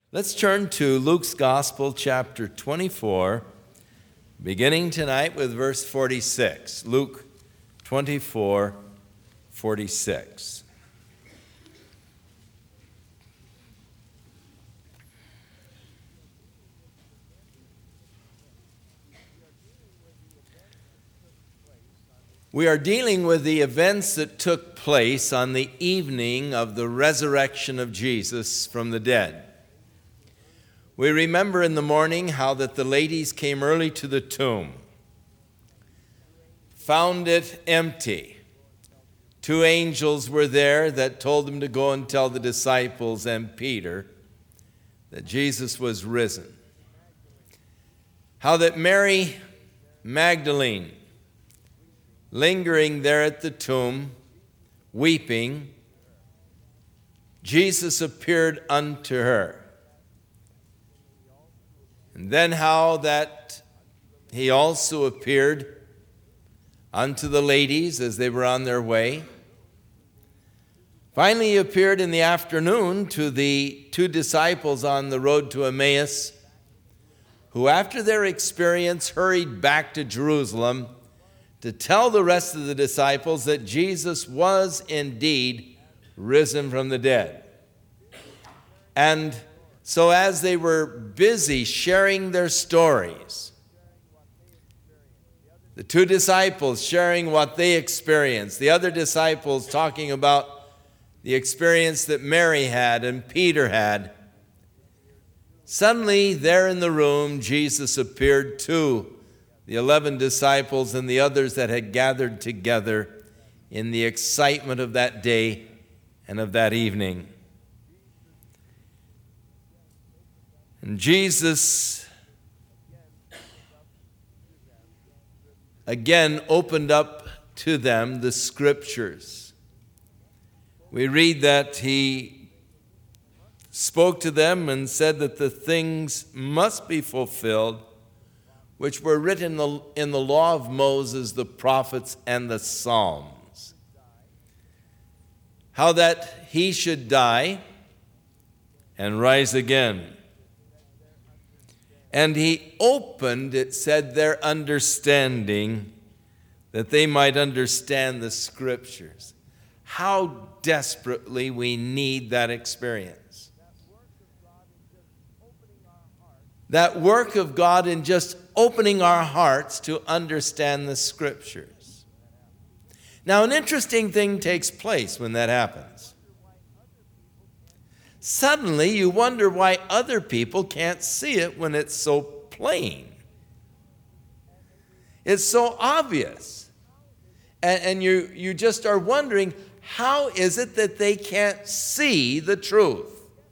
Let's turn to Luke's Gospel, chapter 24, beginning tonight with verse 46. Luke 24, 46. We are dealing with the events that took place on the evening of the resurrection of Jesus from the dead. We remember in the morning how that the ladies came early to the tomb, found it empty. 2 angels were there that told them to go and tell the disciples and Peter that Jesus was risen. How that Mary Magdalene, lingering there at the tomb, weeping, Jesus appeared unto her. And then how that he also appeared unto the ladies as they were on their way. Finally, he appeared in the afternoon to the 2 disciples on the road to Emmaus, who after their experience hurried back to Jerusalem to tell the rest of the disciples that Jesus was indeed risen from the dead. And so as they were busy sharing their stories, the 2 disciples sharing what they experienced, the other disciples talking about the experience that Mary had and Peter had, suddenly there in the room, Jesus appeared to the 11 disciples and the others that had gathered together in the excitement of that day and of that evening. And Jesus again opened up to them the scriptures. We read that he spoke to them and said that the things must be fulfilled which were written in the law of Moses, the prophets, and the Psalms. How that he should die and rise again. And he opened, it said, their understanding, that they might understand the scriptures. How desperately we need that experience. That work of God in just opening our hearts to understand the scriptures. Now, an interesting thing takes place when that happens. Suddenly, you wonder why other people can't see it when it's so plain. It's so obvious. And you just are wondering, how is it that they can't see the truth?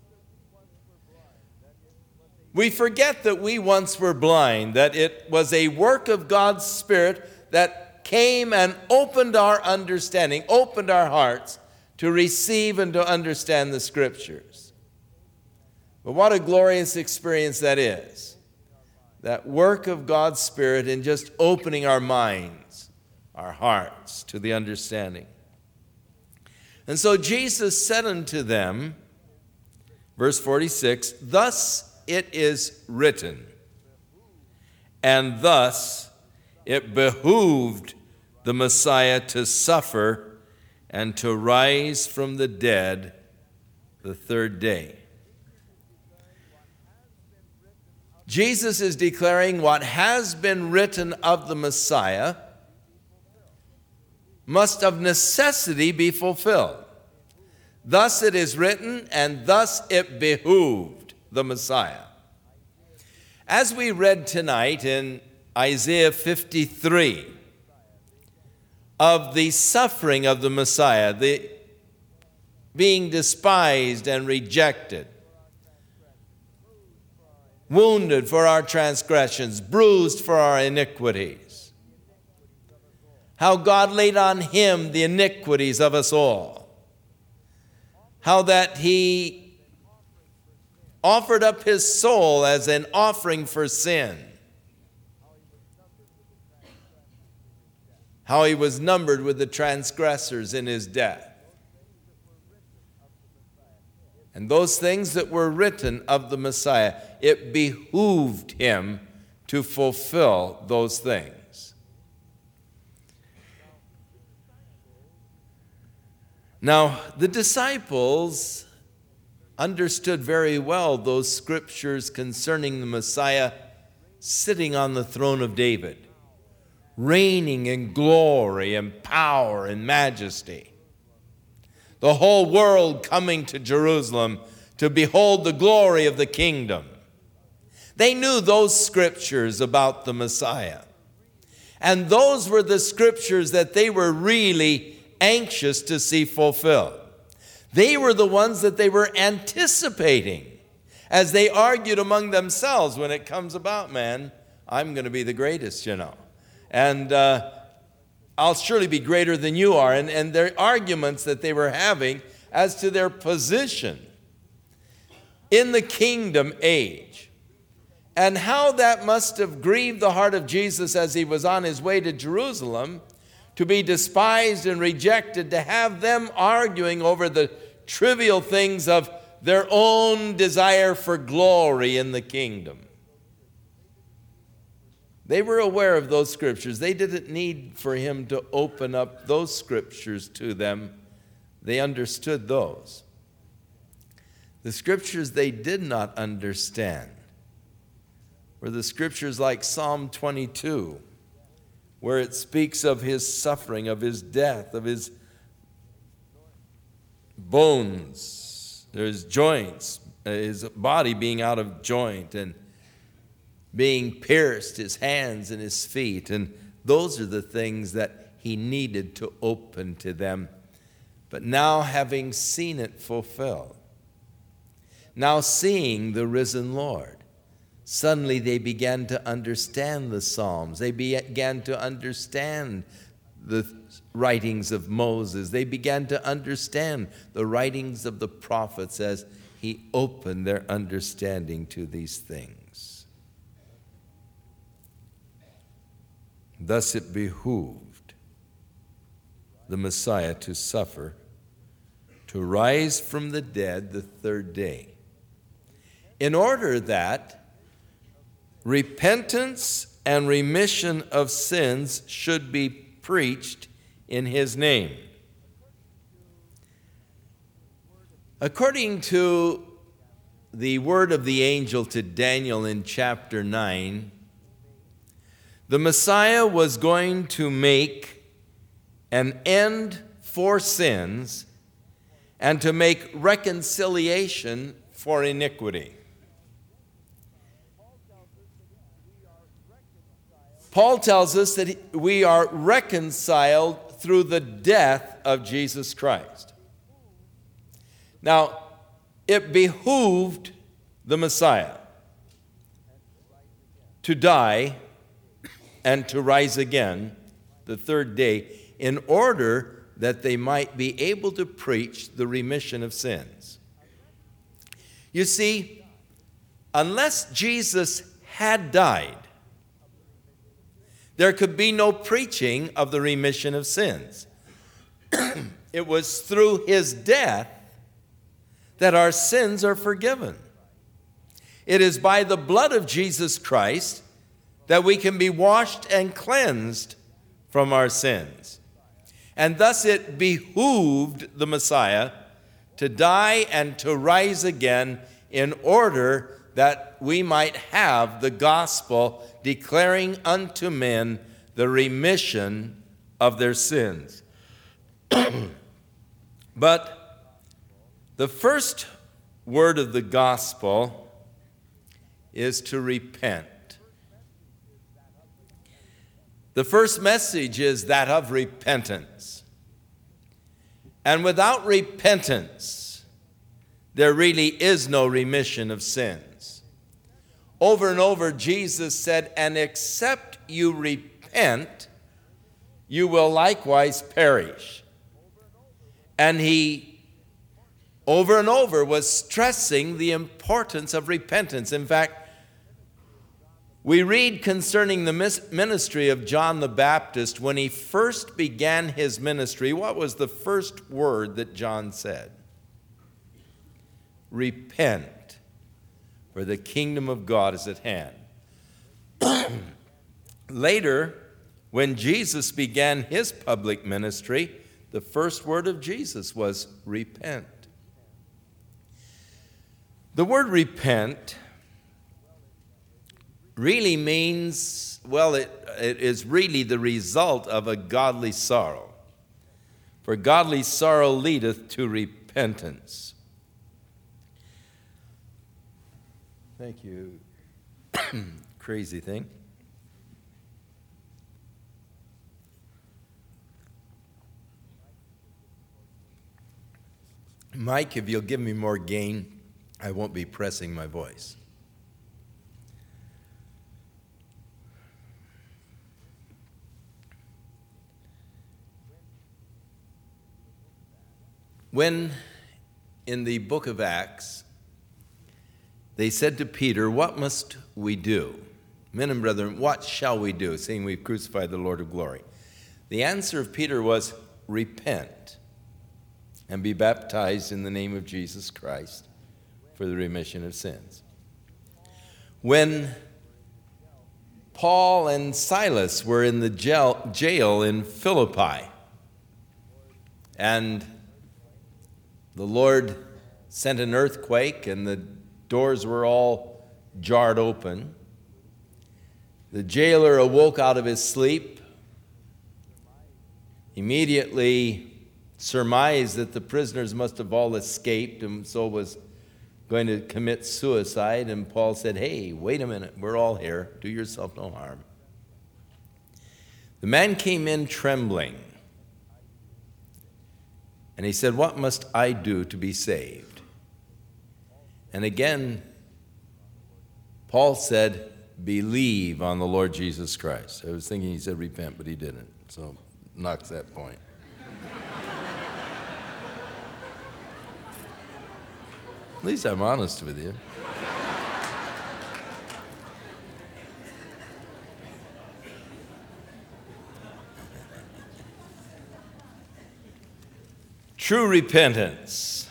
We forget that we once were blind, that it was a work of God's Spirit that came and opened our understanding, opened our hearts to receive and to understand the Scriptures. But what a glorious experience that is. That work of God's Spirit in just opening our minds, our hearts to the understanding. And so Jesus said unto them, verse 46, "Thus it is written, and thus it behooved the Messiah to suffer and to rise from the dead the 3rd day." Jesus is declaring what has been written of the Messiah must of necessity be fulfilled. Thus it is written, and thus it behooved the Messiah. As we read tonight in Isaiah 53 of the suffering of the Messiah, the being despised and rejected, wounded for our transgressions, bruised for our iniquities, how God laid on him the iniquities of us all, how that he offered up his soul as an offering for sin, how he was numbered with the transgressors in his death. And those things that were written of the Messiah, it behooved him to fulfill those things. Now, the disciples understood very well those scriptures concerning the Messiah sitting on the throne of David, reigning in glory and power and majesty. The whole world coming to Jerusalem to behold the glory of the kingdom. They knew those scriptures about the Messiah. And those were the scriptures that they were really anxious to see fulfilled. They were the ones that they were anticipating as they argued among themselves when it comes about, man, I'm going to be the greatest, and I'll surely be greater than you are. And their arguments that they were having as to their position in the kingdom age, and how that must have grieved the heart of Jesus as he was on his way to Jerusalem to be despised and rejected, to have them arguing over the trivial things of their own desire for glory in the kingdom. They were aware of those scriptures. They didn't need for him to open up those scriptures to them. They understood those. The scriptures they did not understand were the scriptures like Psalm 22, where it speaks of his suffering, of his death, of his bones, his joints, his body being out of joint and being pierced, his hands and his feet. And those are the things that he needed to open to them. But now, having seen it fulfilled, now seeing the risen Lord, suddenly they began to understand the Psalms. They began to understand the writings of Moses. They began to understand the writings of the prophets as he opened their understanding to these things. Thus it behooved the Messiah to suffer, to rise from the dead the third day, in order that repentance and remission of sins should be preached in his name. According to the word of the angel to Daniel in chapter 9, the Messiah was going to make an end for sins and to make reconciliation for iniquity. Paul tells us that we are reconciled through the death of Jesus Christ. Now, it behooved the Messiah to die and to rise again the third day in order that they might be able to preach the remission of sins. You see, unless Jesus had died, there could be no preaching of the remission of sins. It was through his death that our sins are forgiven. It is by the blood of Jesus Christ that we can be washed and cleansed from our sins. And thus it behooved the Messiah to die and to rise again in order that we might have the gospel declaring unto men the remission of their sins. But the first word of the gospel is to repent. The first message is that of repentance. And without repentance, there really is no remission of sins. Over and over, Jesus said, and except you repent, you will likewise perish. And he, over and over, was stressing the importance of repentance. In fact, we read concerning the ministry of John the Baptist. When he first began his ministry, what was the first word that John said? repent, for the kingdom of God is at hand. Later, when Jesus began his public ministry, the first word of Jesus was repent. The word repent really means, it is really the result of a godly sorrow. For godly sorrow leadeth to repentance. Thank you. Crazy thing. Mike, if you'll give me more gain, I won't be pressing my voice. When in the book of Acts, they said to Peter, "What must we do? Men and brethren, what shall we do, seeing we've crucified the Lord of glory?" The answer of Peter was, "Repent and be baptized in the name of Jesus Christ for the remission of sins." When Paul and Silas were in the jail in Philippi, and the Lord sent an earthquake and the doors were all jarred open, the jailer awoke out of his sleep, immediately surmised that the prisoners must have all escaped and so was going to commit suicide. And Paul said, "Hey, wait a minute, we're all here. Do yourself no harm." The man came in trembling, and he said, "What must I do to be saved?" And again, Paul said, "Believe on the Lord Jesus Christ." I was thinking he said repent, but he didn't, so knocks that point. At least I'm honest with you. True repentance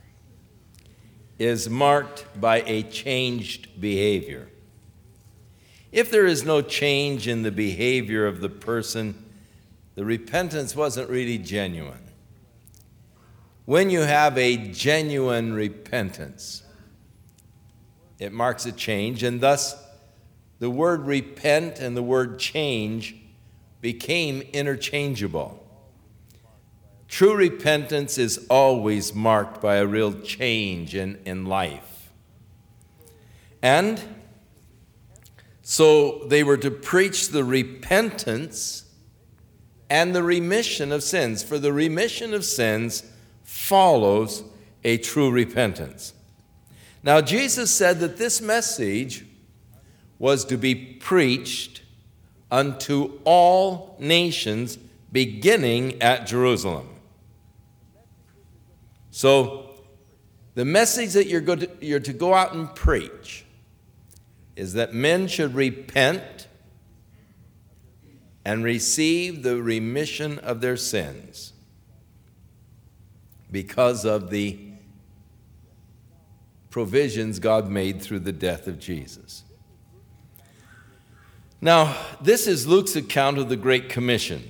is marked by a changed behavior. If there is no change in the behavior of the person, the repentance wasn't really genuine. When you have a genuine repentance, it marks a change, and thus the word repent and the word change became interchangeable. True repentance is always marked by a real change in life. And so they were to preach the repentance and the remission of sins, for the remission of sins follows a true repentance. Now, Jesus said that this message was to be preached unto all nations, beginning at Jerusalem. So, the message that you're to go out and preach is that men should repent and receive the remission of their sins because of the provisions God made through the death of Jesus. Now, this is Luke's account of the Great Commission.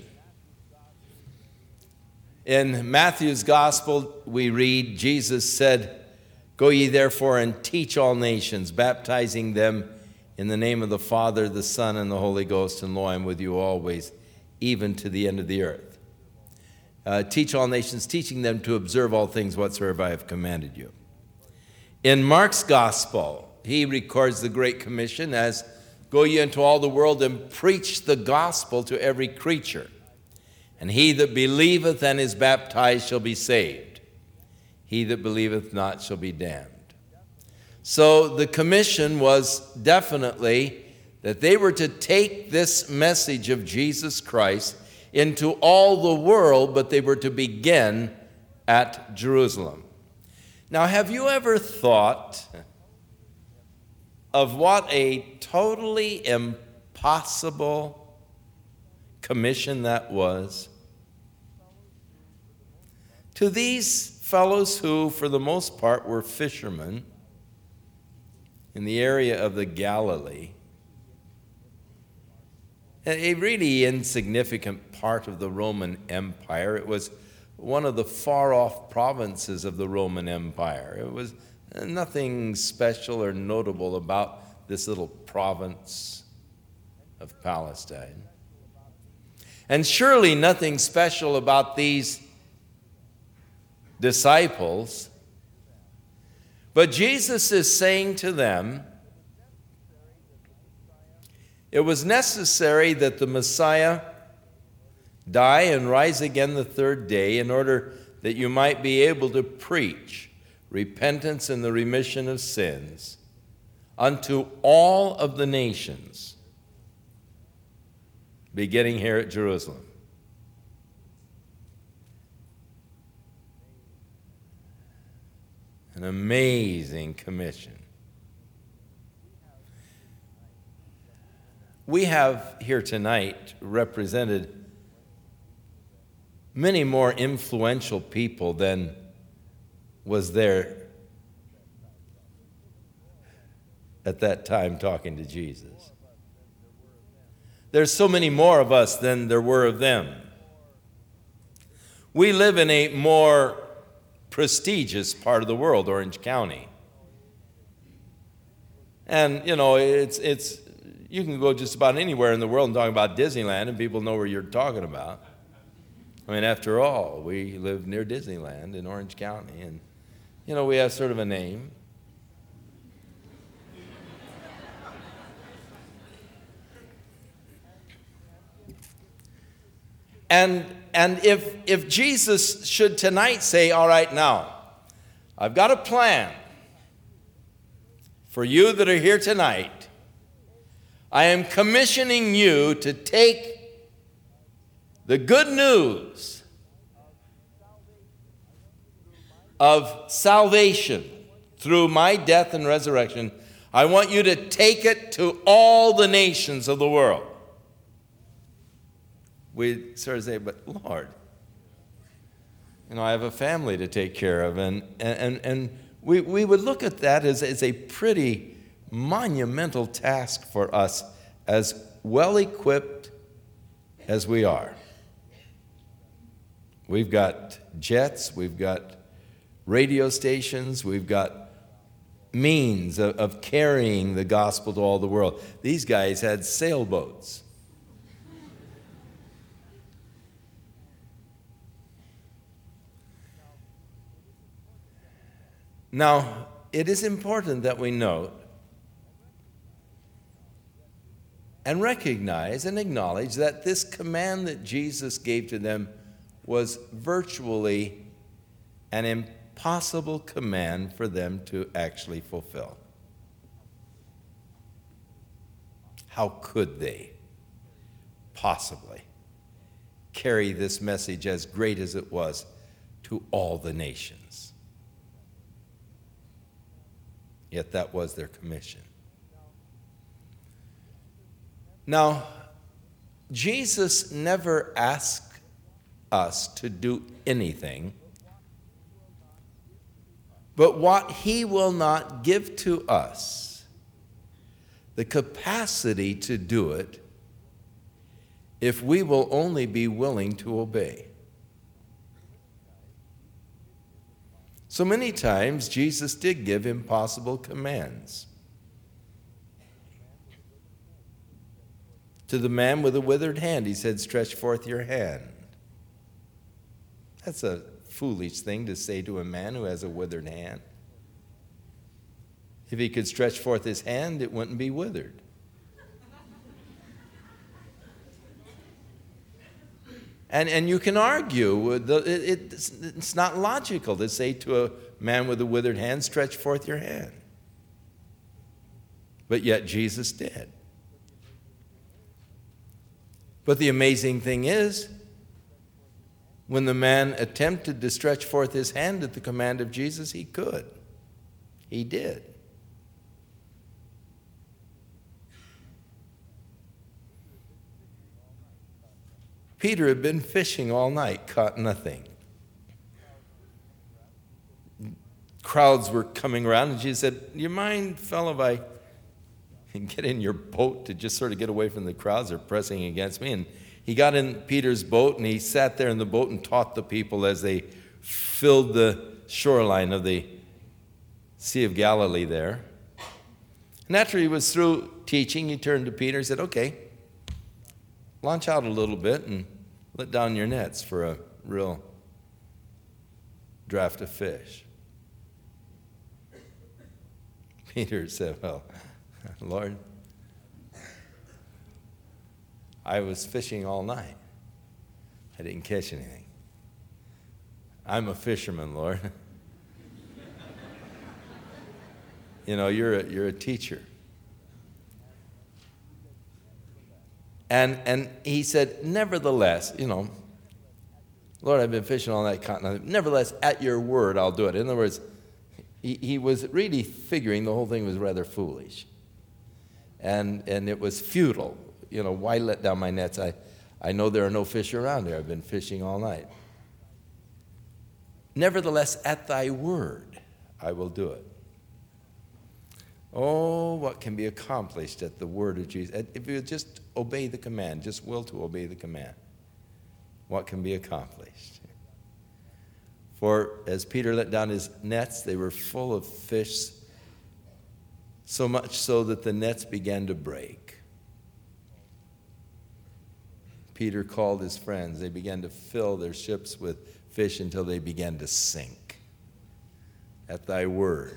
In Matthew's Gospel, we read, Jesus said, "Go ye therefore and teach all nations, baptizing them in the name of the Father, the Son, and the Holy Ghost, and lo, I am with you always, even to the end of the earth." Teach all nations, teaching them to observe all things whatsoever I have commanded you. In Mark's Gospel, he records the Great Commission as, "Go ye into all the world and preach the gospel to every creature. And he that believeth and is baptized shall be saved. He that believeth not shall be damned." So the commission was definitely that they were to take this message of Jesus Christ into all the world, but they were to begin at Jerusalem. Now, have you ever thought of what a totally impossible commission that was? To these fellows who, for the most part, were fishermen in the area of the Galilee, a really insignificant part of the Roman Empire. It was one of the far-off provinces of the Roman Empire. It was nothing special or notable about this little province of Palestine. And surely nothing special about these disciples. But Jesus is saying to them, it was necessary that the Messiah die and rise again the third day in order that you might be able to preach repentance and the remission of sins unto all of the nations, beginning here at Jerusalem. An amazing commission. We have here tonight represented many more influential people than was there at that time talking to Jesus. There's so many more of us than there were of them. We live in a more prestigious part of the world, Orange County. And, you know, it's you can go just about anywhere in the world and talk about Disneyland and people know where you're talking about. I mean, after all, we live near Disneyland in Orange County, and, you know, we have sort of a name. And if Jesus should tonight say, all right, now, I've got a plan for you that are here tonight. I am commissioning you to take the good news of salvation through my death and resurrection. I want you to take it to all the nations of the world. We sort of say, but Lord, you know, I have a family to take care of. And we would look at that as a pretty monumental task for us, as well equipped as we are. We've got jets, we've got radio stations, we've got means of carrying the gospel to all the world. These guys had sailboats. Now, it is important that we note and recognize and acknowledge that this command that Jesus gave to them was virtually an impossible command for them to actually fulfill. How could they possibly carry this message, as great as it was, to all the nations? Yet that was their commission. Now, Jesus never asked us to do anything, but what he will not give to us, the capacity to do it, if we will only be willing to obey. So many times, Jesus did give impossible commands. To the man with a withered hand, he said, stretch forth your hand. That's a foolish thing to say to a man who has a withered hand. If he could stretch forth his hand, it wouldn't be withered. And you can argue, it's not logical to say to a man with a withered hand, stretch forth your hand. But yet Jesus did. But the amazing thing is, when the man attempted to stretch forth his hand at the command of Jesus, he could. He did. Peter had been fishing all night, caught nothing. crowds were coming around, and Jesus said, "You mind, fellow, if I can get in your boat to just sort of get away from the crowds that are pressing against me?" And he got in Peter's boat, and he sat there in the boat and taught the people as they filled the shoreline of the Sea of Galilee there. And after he was through teaching, he turned to Peter and said, "Okay, launch out a little bit and let down your nets for a real draft of fish." Peter said, "Well, Lord, I was fishing all night. I didn't catch anything. I'm a fisherman, Lord." You know, you're a teacher. And he said, "Nevertheless, Lord, I've been fishing all night, caught nothing. Nevertheless, at your word, I'll do it." In other words, he was really figuring the whole thing was rather foolish. And it was futile. Why let down my nets? I know there are no fish around here. I've been fishing all night. "Nevertheless, at thy word, I will do it." Oh, what can be accomplished at the word of Jesus. If you just obey the command, just will to obey the command, what can be accomplished? For as Peter let down his nets, they were full of fish, so much so that the nets began to break. Peter called his friends. They began to fill their ships with fish until they began to sink. At thy word.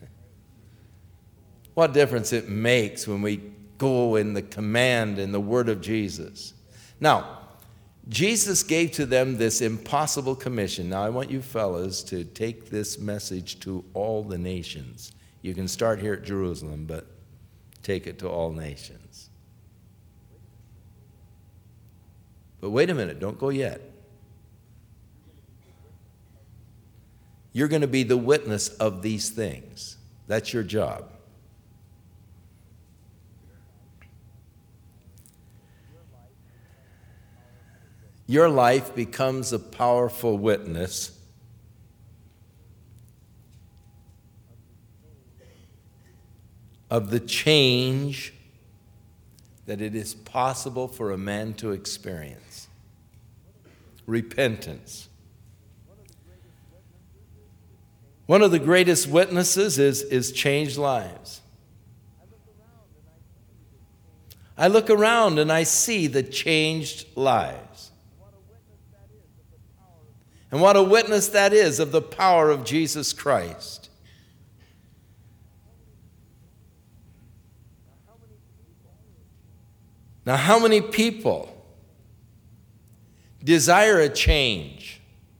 What difference it makes when we go in the command and the word of Jesus. Now, Jesus gave to them this impossible commission. Now, I want you fellas to take this message to all the nations. You can start here at Jerusalem, but take it to all nations. But wait a minute, don't go yet. You're going to be the witness of these things. That's your job. Your life becomes a powerful witness of the change that it is possible for a man to experience. Repentance. One of the greatest witnesses is changed lives. I look around and I see the changed lives. And what a witness that is of the power of Jesus Christ. Now, how many people desire a change?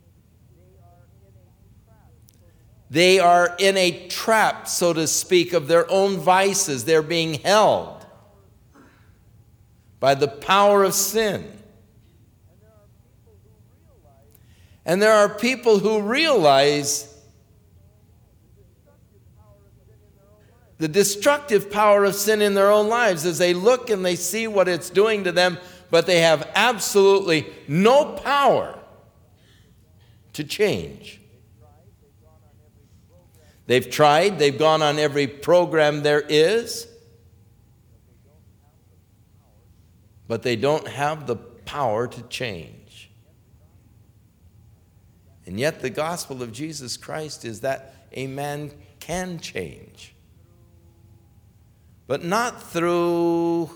They are in a trap, so to speak, of their own vices. They're being held by the power of sin. And there are people who realize the destructive power of sin in their own lives as they look and they see what it's doing to them, but they have absolutely no power to change. They've tried, they've gone on every program there is, but they don't have the power to change. And yet the gospel of Jesus Christ is that a man can change. But not through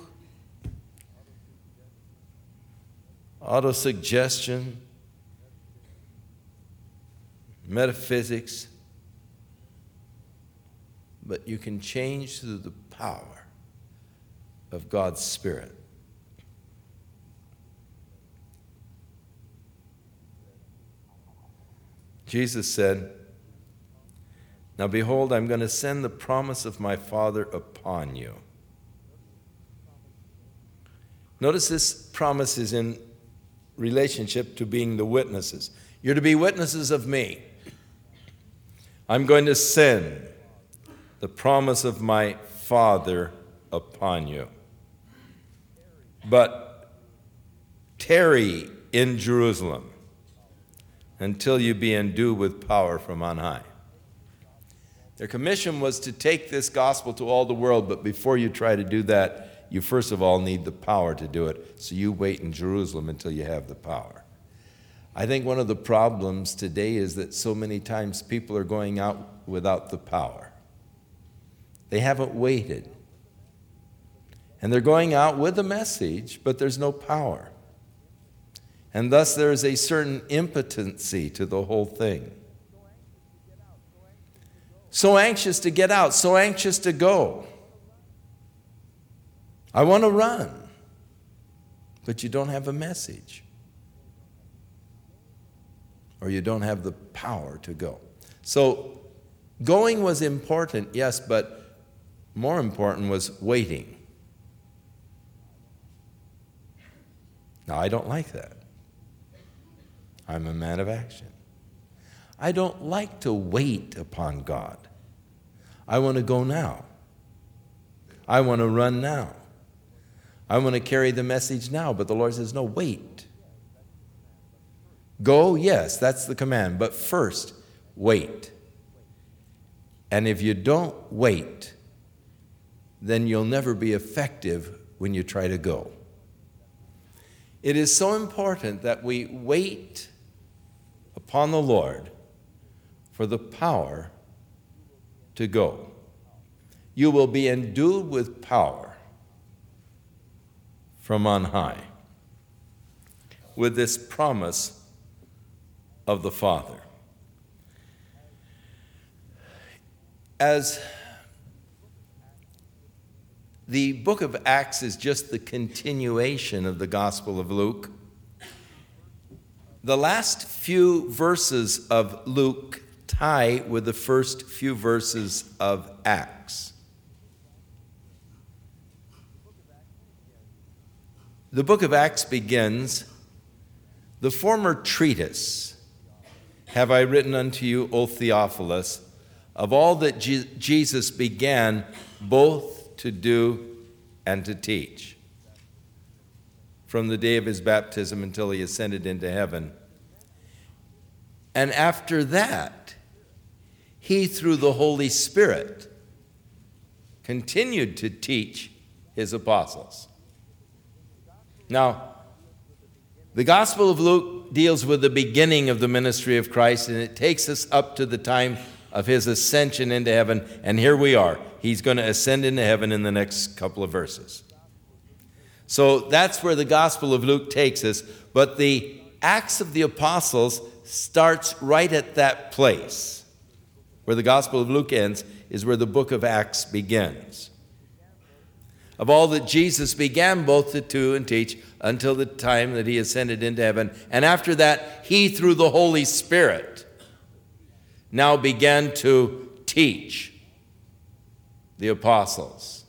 autosuggestion, metaphysics, but you can change through the power of God's Spirit. Jesus said, "Now behold, I'm going to send the promise of my Father upon you." Notice this promise is in relationship to being the witnesses. You're to be witnesses of me. I'm going to send the promise of my Father upon you. But tarry in Jerusalem until you be endued with power from on high. Their commission was to take this gospel to all the world, but before you try to do that, you first of all need the power to do it. So you wait in Jerusalem until you have the power. I think one of the problems today is that so many times people are going out without the power. They haven't waited. And they're going out with a message, but there's no power. And thus there is a certain impotency to the whole thing. So anxious to get out, so anxious to go. I want to run, but you don't have a message. Or you don't have the power to go. So going was important, yes, but more important was waiting. Now, I don't like that. I'm a man of action. I don't like to wait upon God. I want to go now. I want to run now. I want to carry the message now. But the Lord says, no, wait. Go, yes, that's the command. But first, wait. And if you don't wait, then you'll never be effective when you try to go. It is so important that we wait upon the Lord for the power to go. You will be endued with power from on high with this promise of the Father. As the book of Acts is just the continuation of the Gospel of Luke, the last few verses of Luke tie with the first few verses of Acts. The book of Acts begins, "The former treatise have I written unto you, O Theophilus, of all that Jesus began both to do and to teach, from the day of his baptism until he ascended into heaven. And after that, he, through the Holy Spirit, continued to teach his apostles." Now, the Gospel of Luke deals with the beginning of the ministry of Christ, and it takes us up to the time of his ascension into heaven, and here we are. He's going to ascend into heaven in the next couple of verses. So that's where the Gospel of Luke takes us, but the Acts of the Apostles starts right at that place. Where the Gospel of Luke ends is where the book of Acts begins. Of all that Jesus began both to do and teach until the time that he ascended into heaven. And after that, he, through the Holy Spirit, now began to teach the apostles.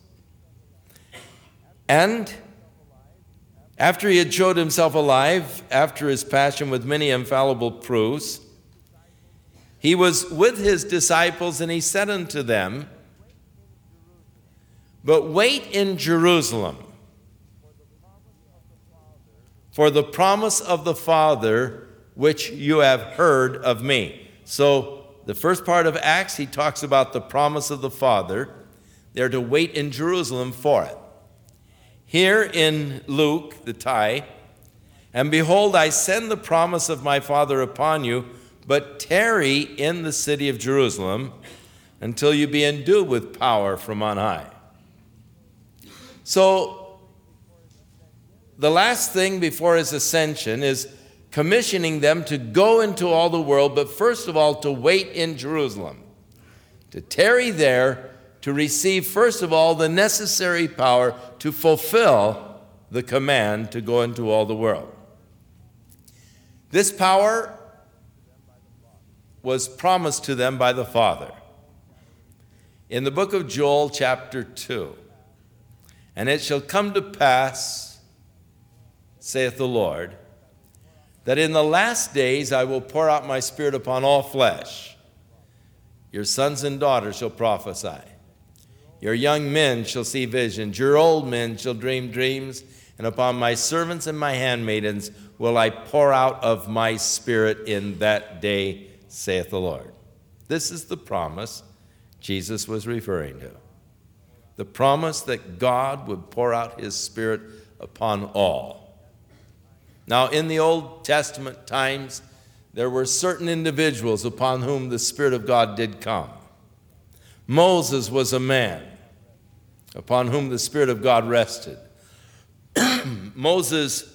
And after he had showed himself alive, after his passion with many infallible proofs, he was with his disciples, and he said unto them, "But wait in Jerusalem for the promise of the Father, which you have heard of me." So the first part of Acts, he talks about the promise of the Father. They're to wait in Jerusalem for it. Here in Luke, the tie, "And behold, I send the promise of my Father upon you, but tarry in the city of Jerusalem until you be endued with power from on high." So the last thing before his ascension is commissioning them to go into all the world, but first of all to wait in Jerusalem, to tarry there, to receive first of all the necessary power to fulfill the command to go into all the world. This power was promised to them by the Father. In the book of Joel, chapter 2, "And it shall come to pass, saith the Lord, that in the last days I will pour out my Spirit upon all flesh. Your sons and daughters shall prophesy. Your young men shall see visions. Your old men shall dream dreams. And upon my servants and my handmaidens will I pour out of my Spirit in that day, saith the Lord." This is the promise Jesus was referring to. The promise that God would pour out his Spirit upon all. Now, in the Old Testament times, there were certain individuals upon whom the Spirit of God did come. Moses was a man upon whom the Spirit of God rested. Moses,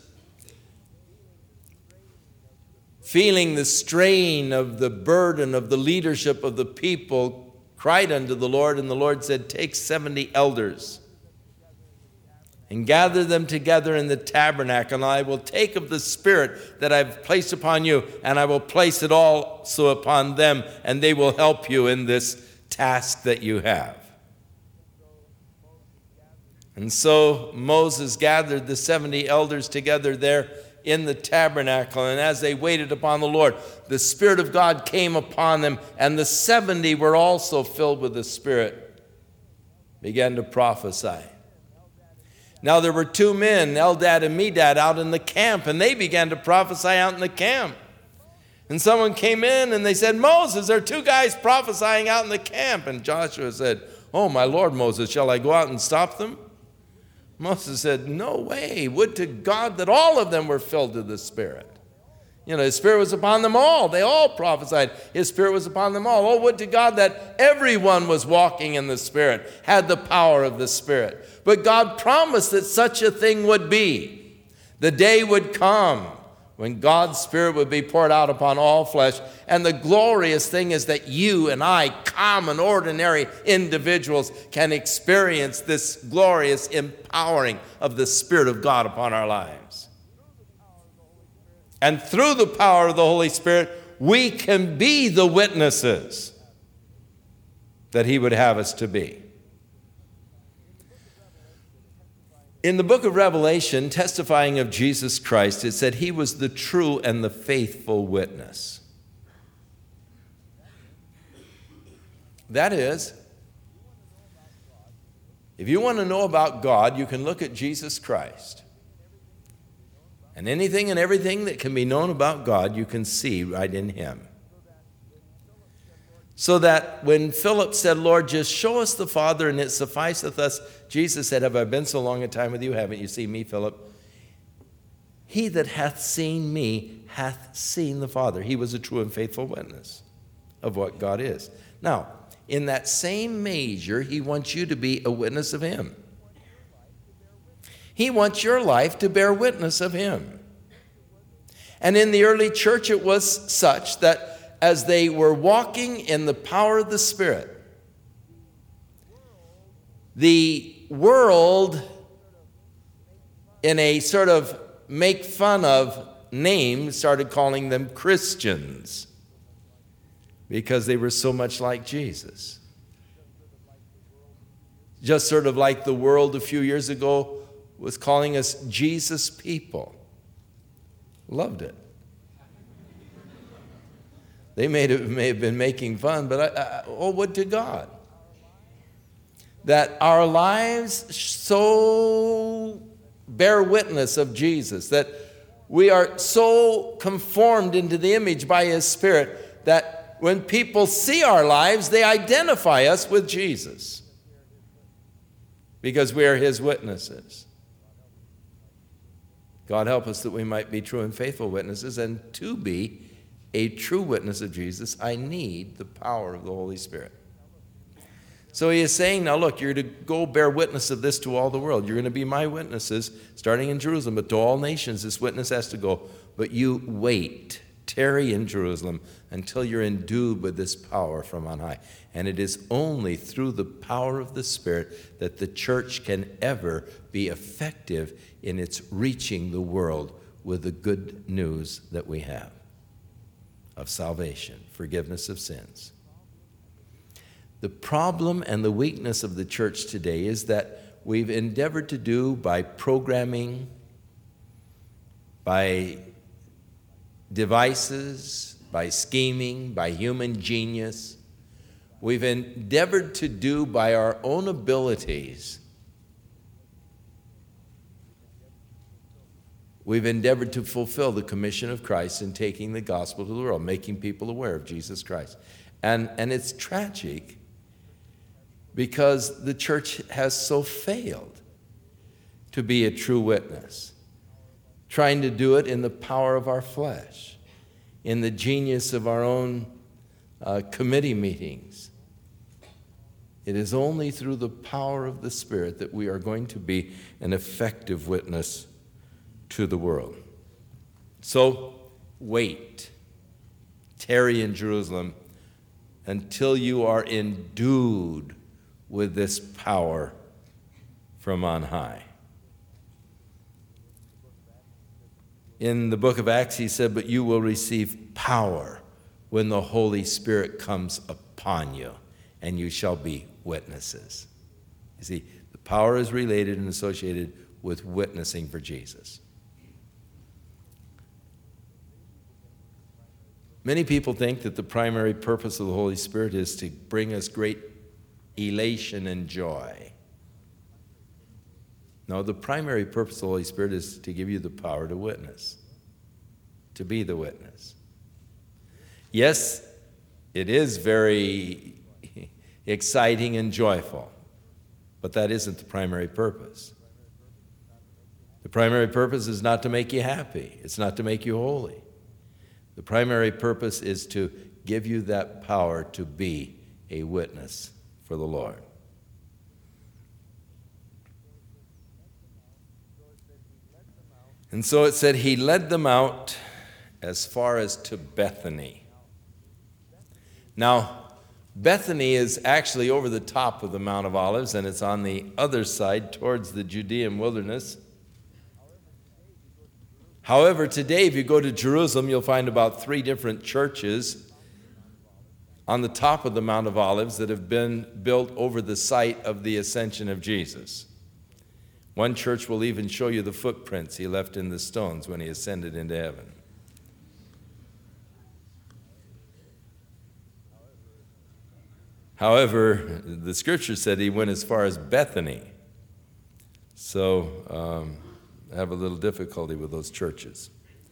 feeling the strain of the burden of the leadership of the people, cried unto the Lord, and the Lord said, take 70 elders and gather them together in the tabernacle, and I will take of the Spirit that I've placed upon you, and I will place it also upon them, and they will help you in this task that you have. And so Moses gathered the 70 elders together there in the tabernacle, and as they waited upon the Lord, the Spirit of God came upon them, and the 70 were also filled with the Spirit, began to prophesy. Now there were two men, Eldad and Medad, out in the camp, and they began to prophesy out in the camp. And someone came in and they said, Moses, there are two guys prophesying out in the camp. And Joshua said, oh, my Lord Moses, shall I go out and stop them? Moses said, no way. Would to God that all of them were filled with the Spirit. You know, his Spirit was upon them all. They all prophesied. His Spirit was upon them all. Oh, would to God that everyone was walking in the Spirit, had the power of the Spirit. But God promised that such a thing would be. The day would come when God's Spirit would be poured out upon all flesh. And the glorious thing is that you and I, common, ordinary individuals, can experience this glorious empowering of the Spirit of God upon our lives. And through the power of the Holy Spirit, we can be the witnesses that he would have us to be. In the book of Revelation, testifying of Jesus Christ, it said he was the true and the faithful witness. That is, if you want to know about God, you can look at Jesus Christ. And anything and everything that can be known about God, you can see right in him. So that when Philip said, Lord, just show us the Father and it sufficeth us, Jesus said, have I been so long a time with you? Haven't you seen me, Philip? He that hath seen me hath seen the Father. He was a true and faithful witness of what God is. Now, in that same measure, he wants you to be a witness of him. He wants your life to bear witness of him. And in the early church, it was such that as they were walking in the power of the Spirit, the world, in a sort of make fun of name, started calling them Christians because they were so much like Jesus. Just sort of like the world a few years ago was calling us Jesus people. Loved it. They may have been making fun, but oh, would to God that our lives so bear witness of Jesus, that we are so conformed into the image by his Spirit that when people see our lives, they identify us with Jesus because we are his witnesses. God help us that we might be true and faithful witnesses, and to be a true witness of Jesus, I need the power of the Holy Spirit. So he is saying, now look, you're to go bear witness of this to all the world. You're going to be my witnesses, starting in Jerusalem, but to all nations this witness has to go. But you wait, tarry in Jerusalem until you're endued with this power from on high. And it is only through the power of the Spirit that the church can ever be effective in its reaching the world with the good news that we have of salvation, forgiveness of sins. The problem and the weakness of the church today is that we've endeavored to do by programming, by devices, by scheming, by human genius. We've endeavored to do by our own abilities. We've endeavored to fulfill the commission of Christ in taking the gospel to the world, making people aware of Jesus Christ. And it's tragic because the church has so failed to be a true witness, trying to do it in the power of our flesh, in the genius of our own committee meetings. It is only through the power of the Spirit that we are going to be an effective witness to the world. So wait, tarry in Jerusalem until you are endued with this power from on high. In the book of Acts, he said, but you will receive power when the Holy Spirit comes upon you, and you shall be witnesses. You see, the power is related and associated with witnessing for Jesus. Many people think that the primary purpose of the Holy Spirit is to bring us great elation and joy. No, the primary purpose of the Holy Spirit is to give you the power to witness, to be the witness. Yes, it is very exciting and joyful, but that isn't the primary purpose. The primary purpose is not to make you happy. It's not to make you holy. The primary purpose is to give you that power to be a witness for the Lord. And so it said he led them out as far as to Bethany. Now, Bethany is actually over the top of the Mount of Olives, and it's on the other side towards the Judean wilderness. However, today, if you go to Jerusalem, you'll find about 3 different churches on the top of the Mount of Olives that have been built over the site of the ascension of Jesus. One church will even show you the footprints he left in the stones when he ascended into heaven. However, the scripture said he went as far as Bethany. So I have a little difficulty with those churches.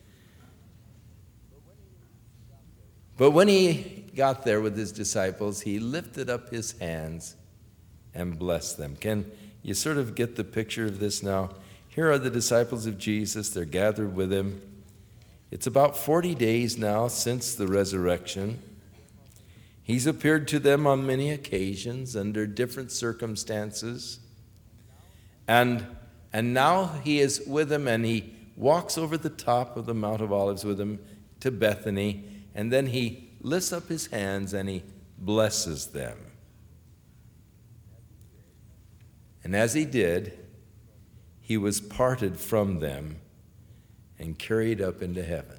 But when he got there with his disciples, he lifted up his hands and blessed them. Can you sort of get the picture of this now? Here are the disciples of Jesus. They're gathered with him. It's about 40 days now since the resurrection. He's appeared to them on many occasions under different circumstances. And now he is with them, and he walks over the top of the Mount of Olives with them to Bethany, and then he lifts up his hands and he blesses them. And as he did, he was parted from them and carried up into heaven.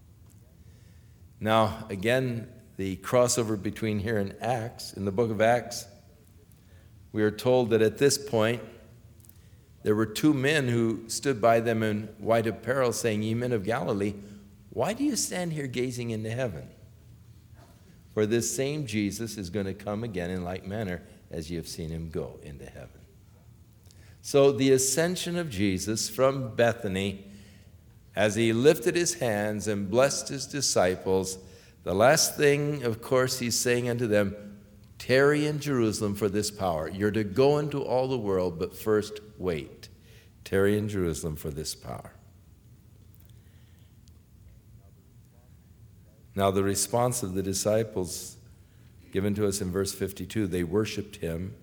Now, again, the crossover between here and Acts, in the book of Acts, we are told that at this point, there were 2 men who stood by them in white apparel, saying, "Ye men of Galilee, why do you stand here gazing into heaven? For this same Jesus is going to come again in like manner as you have seen him go into heaven." So the ascension of Jesus from Bethany, as he lifted his hands and blessed his disciples, the last thing, of course, he's saying unto them, tarry in Jerusalem for this power. You're to go into all the world, but first wait. Tarry in Jerusalem for this power. Now, the response of the disciples given to us in verse 52, they worshiped him.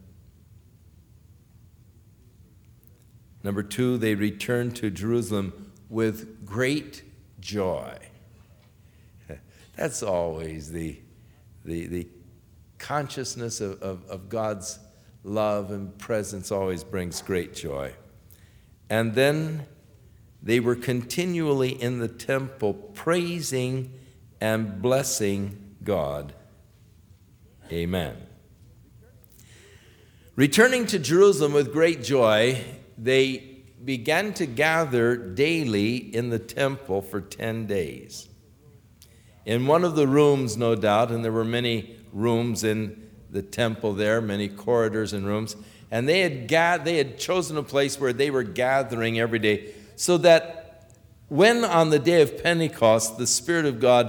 Number 2, they returned to Jerusalem with great joy. That's always the consciousness of God's love and presence always brings great joy. And then they were continually in the temple praising and blessing God. Amen. Returning to Jerusalem with great joy, they began to gather daily in the temple for 10 days. In one of the rooms, no doubt, and there were many rooms in the temple there, many corridors and rooms, and they had chosen a place where they were gathering every day, so that when on the day of Pentecost the Spirit of God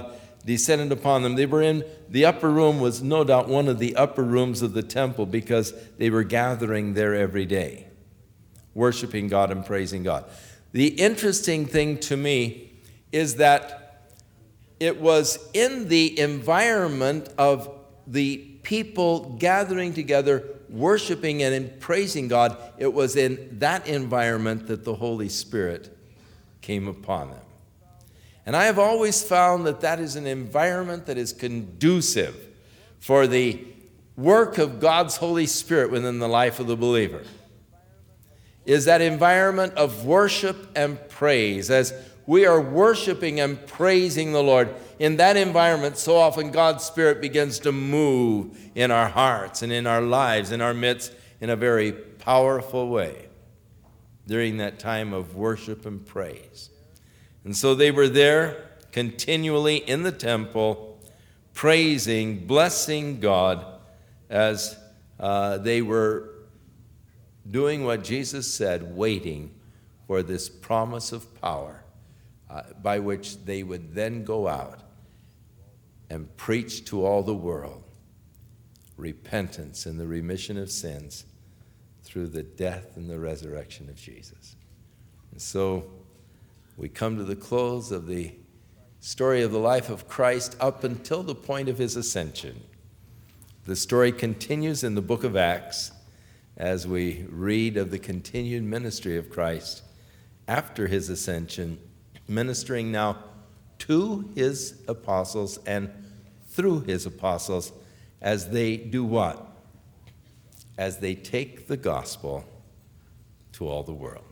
descended upon them. They were in the upper room, was no doubt one of the upper rooms of the temple, because they were gathering there every day, worshiping God and praising God. The interesting thing to me is that it was in the environment of the people gathering together, worshiping and praising God. It was in that environment that the Holy Spirit came upon them. And I have always found that that is an environment that is conducive for the work of God's Holy Spirit within the life of the believer. Is that environment of worship and praise. As we are worshiping and praising the Lord, in that environment, so often God's Spirit begins to move in our hearts and in our lives, in our midst, in a very powerful way during that time of worship and praise. And so they were there continually in the temple, praising, blessing God, as they were doing what Jesus said, waiting for this promise of power by which they would then go out and preach to all the world repentance and the remission of sins through the death and the resurrection of Jesus. And so we come to the close of the story of the life of Christ up until the point of his ascension. The story continues in the book of Acts as we read of the continued ministry of Christ after his ascension, ministering now to his apostles and through his apostles as they do what? As they take the gospel to all the world.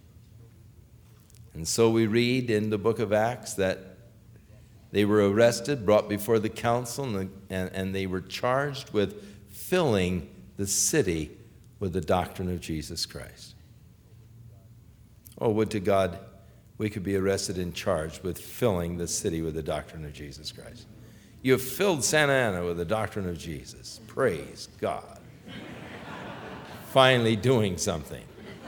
And so we read in the book of Acts that they were arrested, brought before the council, and they were charged with filling the city with the doctrine of Jesus Christ. Oh, would to God we could be arrested and charged with filling the city with the doctrine of Jesus Christ. You have filled Santa Ana with the doctrine of Jesus. Praise God. Finally doing something.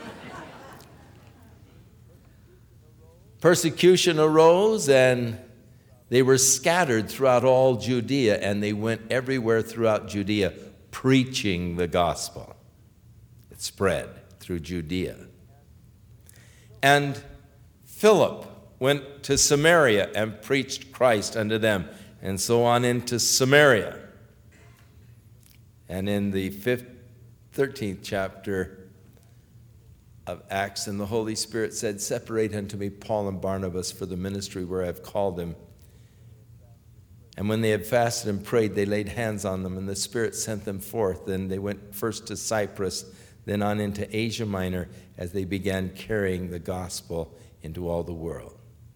Persecution arose, and they were scattered throughout all Judea, and they went everywhere throughout Judea preaching the gospel. It spread through Judea. And Philip went to Samaria and preached Christ unto them, and so on into Samaria. And in the 13th chapter of Acts, and the Holy Spirit said, "Separate unto me Paul and Barnabas for the ministry where I have called them." And when they had fasted and prayed, they laid hands on them, and the Spirit sent them forth. And they went first to Cyprus, then on into Asia Minor, as they began carrying the gospel into all the world.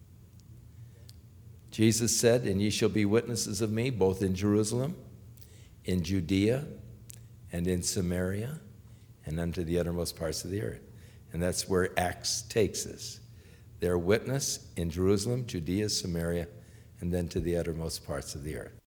Jesus said, "And ye shall be witnesses of me, both in Jerusalem, in Judea, and in Samaria, and unto the uttermost parts of the earth." And that's where Acts takes us. Their witness in Jerusalem, Judea, Samaria, and then to the uttermost parts of the earth.